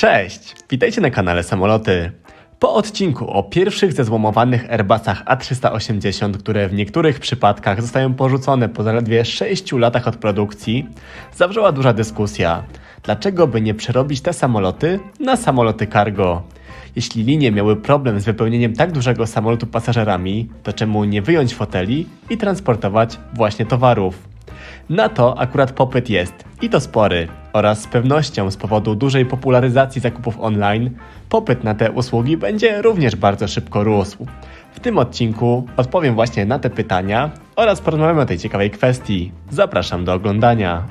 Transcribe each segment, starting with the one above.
Cześć! Witajcie na kanale Samoloty. Po odcinku o pierwszych zezłomowanych Airbusach A380, które w niektórych przypadkach zostają porzucone po zaledwie 6 latach od produkcji, zawrzała duża dyskusja. Dlaczego by nie przerobić te samoloty na samoloty cargo? Jeśli linie miały problem z wypełnieniem tak dużego samolotu pasażerami, to czemu nie wyjąć foteli i transportować właśnie towarów? Na to akurat popyt jest i to spory oraz z pewnością z powodu dużej popularyzacji zakupów online popyt na te usługi będzie również bardzo szybko rósł. W tym odcinku odpowiem właśnie na te pytania oraz porozmawiamy o tej ciekawej kwestii. Zapraszam do oglądania.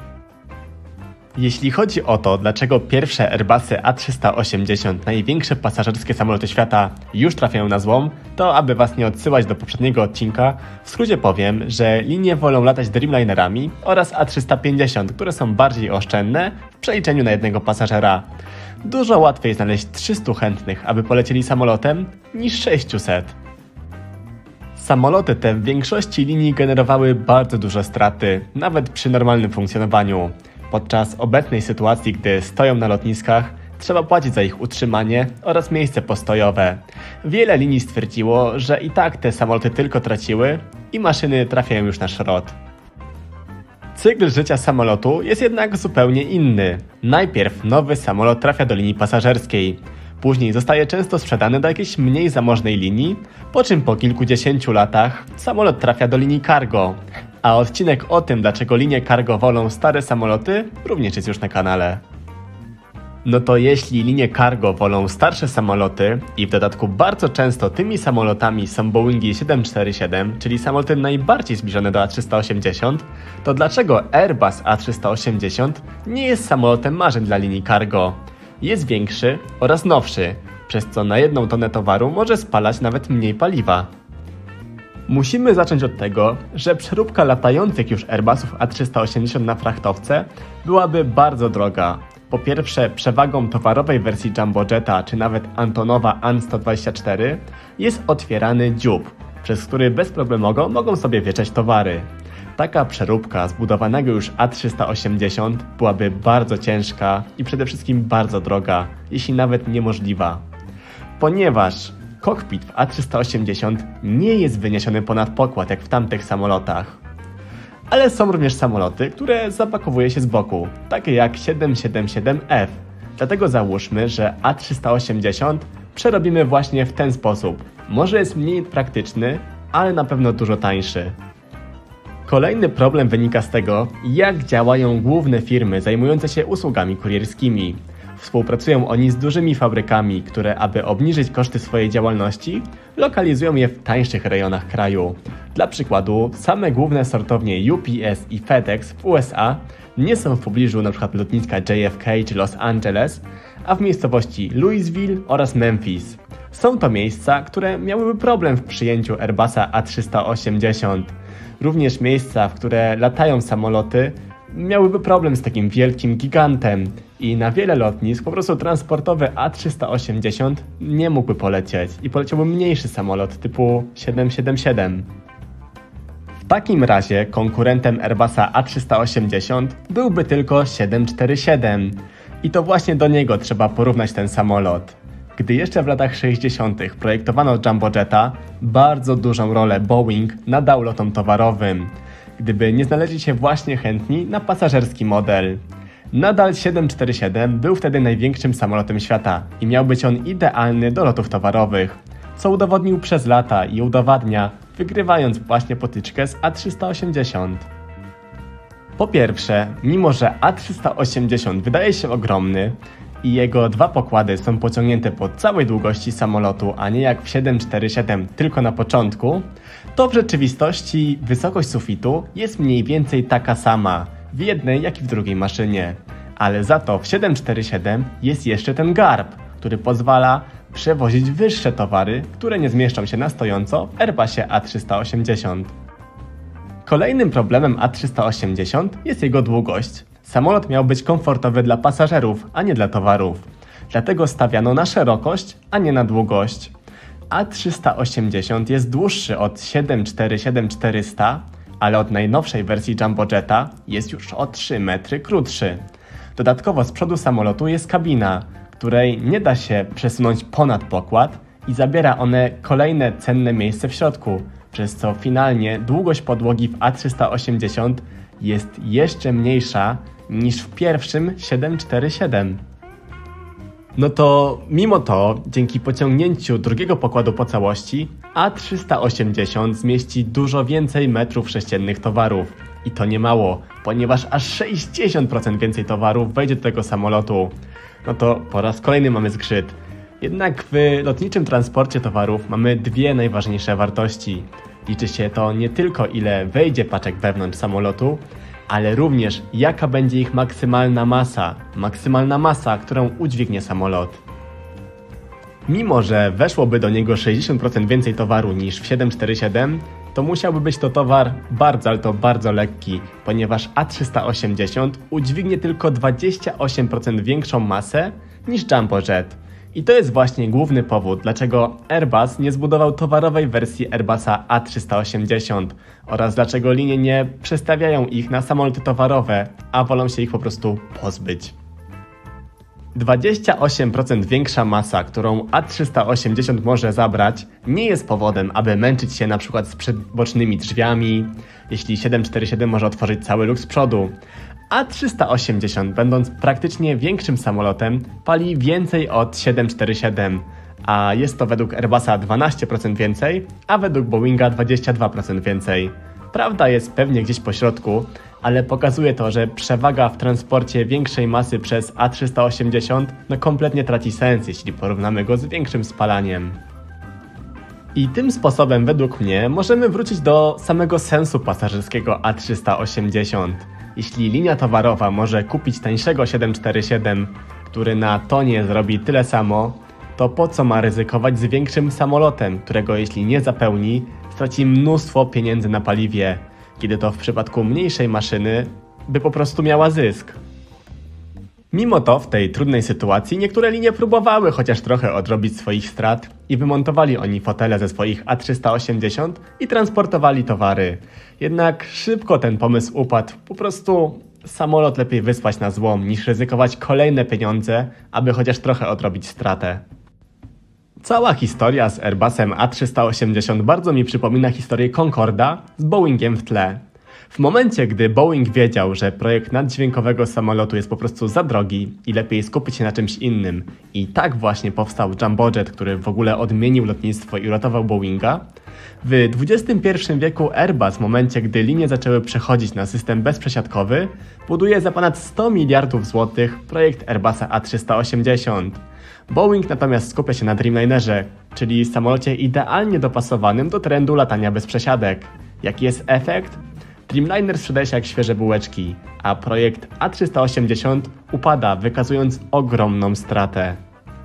Jeśli chodzi o to, dlaczego pierwsze Airbusy A380, największe pasażerskie samoloty świata, już trafiają na złom, to aby Was nie odsyłać do poprzedniego odcinka, w skrócie powiem, że linie wolą latać Dreamlinerami oraz A350, które są bardziej oszczędne w przeliczeniu na jednego pasażera. Dużo łatwiej znaleźć 300 chętnych, aby polecieli samolotem, niż 600. Samoloty te w większości linii generowały bardzo duże straty, nawet przy normalnym funkcjonowaniu. Podczas obecnej sytuacji, gdy stoją na lotniskach, trzeba płacić za ich utrzymanie oraz miejsce postojowe. Wiele linii stwierdziło, że i tak te samoloty tylko traciły i maszyny trafiają już na szrot. Cykl życia samolotu jest jednak zupełnie inny. Najpierw nowy samolot trafia do linii pasażerskiej. Później zostaje często sprzedany do jakiejś mniej zamożnej linii, po czym po kilkudziesięciu latach samolot trafia do linii cargo. A odcinek o tym, dlaczego linie cargo wolą stare samoloty, również jest już na kanale. No to jeśli linie cargo wolą starsze samoloty i w dodatku bardzo często tymi samolotami są Boeingi 747, czyli samoloty najbardziej zbliżone do A380, to dlaczego Airbus A380 nie jest samolotem marzeń dla linii cargo? Jest większy oraz nowszy, przez co na 1 tonę towaru może spalać nawet mniej paliwa. Musimy zacząć od tego, że przeróbka latających już Airbusów A380 na frachtowce byłaby bardzo droga. Po pierwsze, przewagą towarowej wersji Jumbo Jetta czy nawet Antonowa An-124 jest otwierany dziób, przez który bezproblemowo mogą sobie wieszać towary. Taka przeróbka zbudowanego już A380 byłaby bardzo ciężka i przede wszystkim bardzo droga, jeśli nawet niemożliwa. Ponieważ kokpit w A380 nie jest wyniesiony ponad pokład jak w tamtych samolotach. Ale są również samoloty, które zapakowuje się z boku, takie jak 777F. Dlatego załóżmy, że A380 przerobimy właśnie w ten sposób. Może jest mniej praktyczny, ale na pewno dużo tańszy. Kolejny problem wynika z tego, jak działają główne firmy zajmujące się usługami kurierskimi. Współpracują oni z dużymi fabrykami, które aby obniżyć koszty swojej działalności, lokalizują je w tańszych rejonach kraju. Dla przykładu, same główne sortownie UPS i FedEx w USA nie są w pobliżu np. lotniska JFK czy Los Angeles, a w miejscowości Louisville oraz Memphis. Są to miejsca, które miałyby problem w przyjęciu Airbusa A380. Również miejsca, w które latają samoloty, miałyby problem z takim wielkim gigantem i na wiele lotnisk po prostu transportowy A380 nie mógłby polecieć i poleciałby mniejszy samolot typu 777. W takim razie konkurentem Airbusa A380 byłby tylko 747 i to właśnie do niego trzeba porównać ten samolot. Gdy jeszcze w latach 60. projektowano Jumbo Jetta, bardzo dużą rolę Boeing nadał lotom towarowym, gdyby nie znaleźli się właśnie chętni na pasażerski model. Nadal 747 był wtedy największym samolotem świata i miał być on idealny do lotów towarowych, co udowodnił przez lata i udowadnia, wygrywając właśnie potyczkę z A380. Po pierwsze, mimo że A380 wydaje się ogromny i jego dwa pokłady są pociągnięte po całej długości samolotu, a nie jak w 747 tylko na początku, to w rzeczywistości wysokość sufitu jest mniej więcej taka sama w jednej jak i w drugiej maszynie. Ale za to w 747 jest jeszcze ten garb, który pozwala przewozić wyższe towary, które nie zmieszczą się na stojąco w Airbusie A380. Kolejnym problemem A380 jest jego długość. Samolot miał być komfortowy dla pasażerów, a nie dla towarów. Dlatego stawiano na szerokość, a nie na długość. A380 jest dłuższy od 747-400, ale od najnowszej wersji Jumbo Jetta jest już o 3 metry krótszy. Dodatkowo z przodu samolotu jest kabina, której nie da się przesunąć ponad pokład i zabiera one kolejne cenne miejsce w środku, przez co finalnie długość podłogi w A380 jest jeszcze mniejsza niż w pierwszym 747. No to mimo to, dzięki pociągnięciu drugiego pokładu po całości, A380 zmieści dużo więcej metrów sześciennych towarów. I to nie mało, ponieważ aż 60% więcej towarów wejdzie do tego samolotu. No to po raz kolejny mamy zgrzyt. Jednak w lotniczym transporcie towarów mamy dwie najważniejsze wartości. Liczy się to nie tylko ile wejdzie paczek wewnątrz samolotu, ale również jaka będzie ich maksymalna masa, którą udźwignie samolot. Mimo że weszłoby do niego 60% więcej towaru niż w 747, to musiałby być to towar bardzo lekki, ponieważ A380 udźwignie tylko 28% większą masę niż Jumbo Jet. I to jest właśnie główny powód, dlaczego Airbus nie zbudował towarowej wersji Airbusa A380 oraz dlaczego linie nie przestawiają ich na samoloty towarowe, a wolą się ich po prostu pozbyć. 28% większa masa, którą A380 może zabrać, nie jest powodem, aby męczyć się np. z przedbocznymi drzwiami, jeśli 747 może otworzyć cały luk z przodu. A380, będąc praktycznie większym samolotem, pali więcej od 747, a jest to według Airbusa 12% więcej, a według Boeinga 22% więcej. Prawda jest pewnie gdzieś po środku, ale pokazuje to, że przewaga w transporcie większej masy przez A380 kompletnie traci sens, jeśli porównamy go z większym spalaniem. I tym sposobem według mnie możemy wrócić do samego sensu pasażerskiego A380. Jeśli linia towarowa może kupić tańszego 747, który na tonie zrobi tyle samo, to po co ma ryzykować z większym samolotem, którego jeśli nie zapełni, straci mnóstwo pieniędzy na paliwie, kiedy to w przypadku mniejszej maszyny by po prostu miała zysk. Mimo to w tej trudnej sytuacji niektóre linie próbowały chociaż trochę odrobić swoich strat i wymontowali oni fotele ze swoich A380 i transportowali towary. Jednak szybko ten pomysł upadł, po prostu samolot lepiej wysłać na złom niż ryzykować kolejne pieniądze, aby chociaż trochę odrobić stratę. Cała historia z Airbusem A380 bardzo mi przypomina historię Concorda z Boeingiem w tle. W momencie, gdy Boeing wiedział, że projekt naddźwiękowego samolotu jest po prostu za drogi i lepiej skupić się na czymś innym, i tak właśnie powstał Jumbo Jet, który w ogóle odmienił lotnictwo i uratował Boeinga, w XXI wieku Airbus, w momencie gdy linie zaczęły przechodzić na system bezprzesiadkowy, buduje za ponad 100 miliardów złotych projekt Airbusa A380. Boeing natomiast skupia się na Dreamlinerze, czyli samolocie idealnie dopasowanym do trendu latania bez przesiadek. Jaki jest efekt? Dreamliner sprzedaje się jak świeże bułeczki, a projekt A380 upada, wykazując ogromną stratę.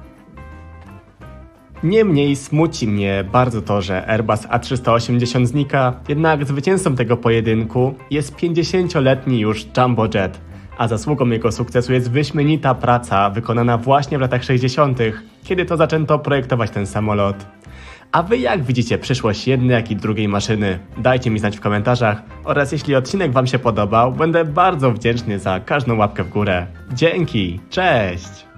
Niemniej smuci mnie bardzo to, że Airbus A380 znika, jednak zwycięzcą tego pojedynku jest 50-letni już Jumbo Jet, a zasługą jego sukcesu jest wyśmienita praca wykonana właśnie w latach 60., kiedy to zaczęto projektować ten samolot. A wy jak widzicie przyszłość jednej, jak i drugiej maszyny? Dajcie mi znać w komentarzach oraz jeśli odcinek wam się podobał, będę bardzo wdzięczny za każdą łapkę w górę. Dzięki, cześć!